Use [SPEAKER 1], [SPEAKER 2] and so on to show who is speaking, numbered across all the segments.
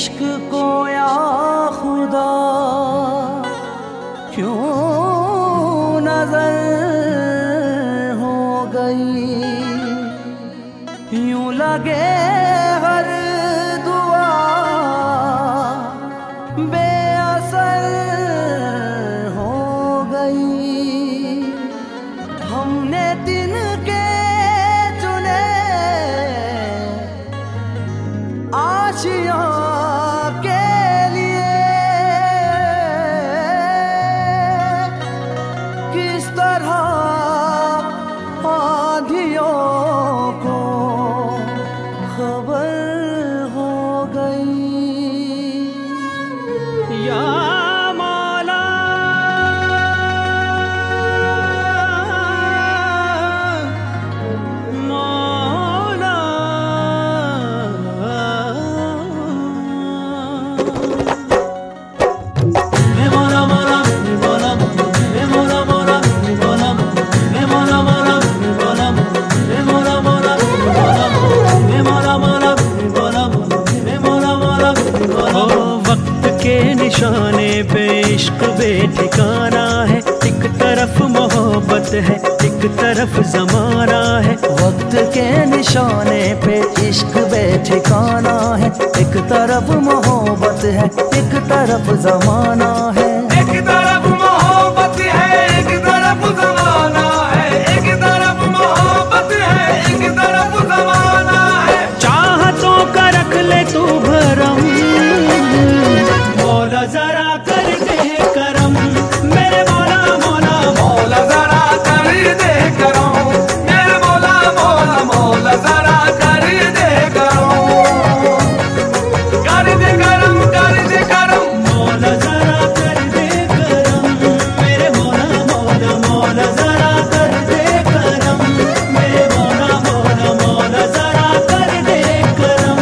[SPEAKER 1] इश्क को या खुदा क्यों नजर हो गई, यूं लगे हर दुआ बेअसर हो गई। हमने दिन के चुने आशियां के लिए, किस तरह आंधियों को खबर हो गई।
[SPEAKER 2] या मौला मौला निशाने पे इश्क बेठिकाना है, एक तरफ मोहब्बत है एक तरफ जमाना है।
[SPEAKER 1] वक्त के निशाने पे इश्क बेठिकाना है, एक तरफ मोहब्बत है एक तरफ जमाना है।
[SPEAKER 3] एक तरफ मोहब्बत है एक तरफ जमाना है, एक तरफ मोहब्बत है एक तरफ जमाना है।
[SPEAKER 2] चाहतों का रख ले तू भरम, मौला जरा कर दे करम, मेरे मौला मौला
[SPEAKER 3] मौला जरा कर दे करम, मेरे मौला मौला मौला जरा कर दे करम, कर दे करम कर दे करम,
[SPEAKER 2] मौला जरा कर दे करम, मेरे मौला मौला मौला जरा कर दे करम, मेरे मौला मौला मौला जरा कर दे करम।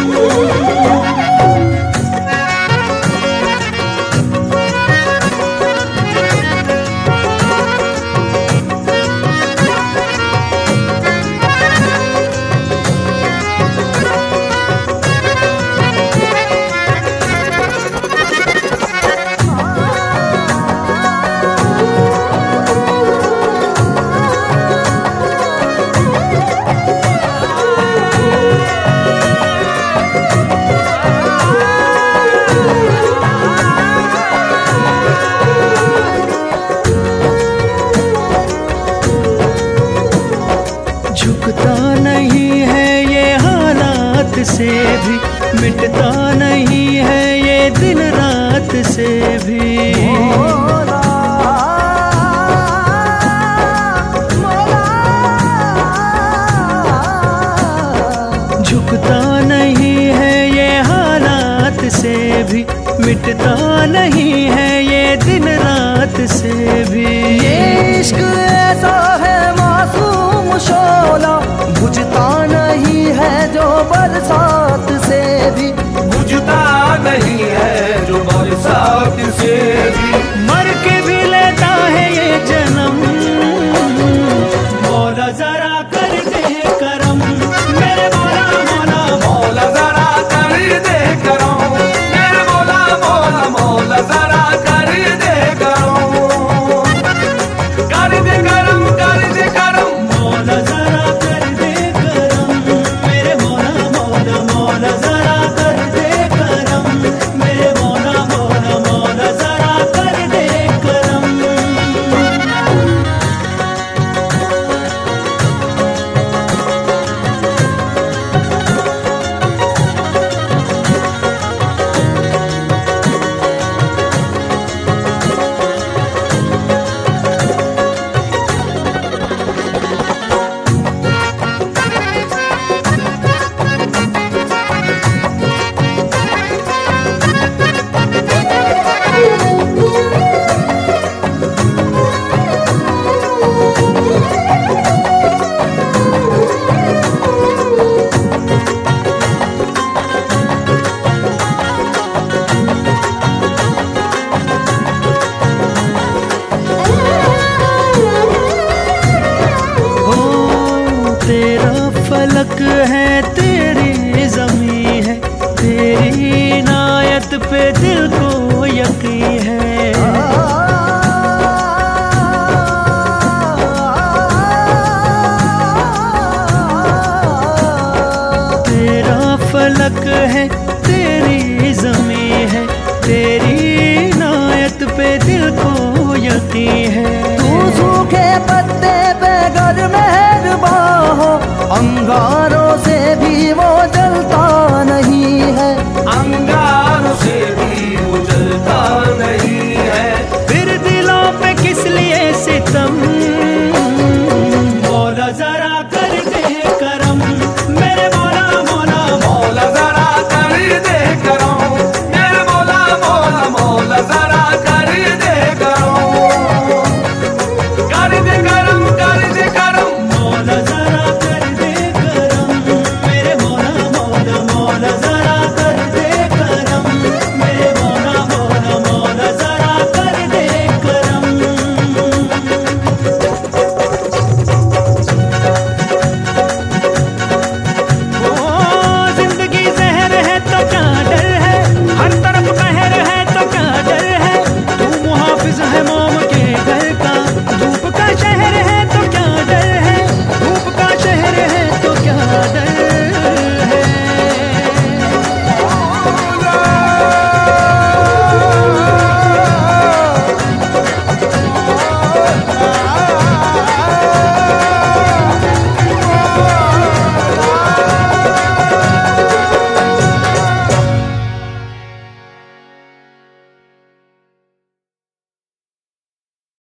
[SPEAKER 2] झुकता नहीं है ये हालात से भी, मिटता नहीं है ये दिन रात से भी।
[SPEAKER 1] मौला मौला
[SPEAKER 2] झुकता नहीं है ये हालात से भी, मिटता नहीं है ये दिन रात से भी।
[SPEAKER 1] ये इश्क ऐसा है मासूम शोला, बुझता नहीं है जो बरसा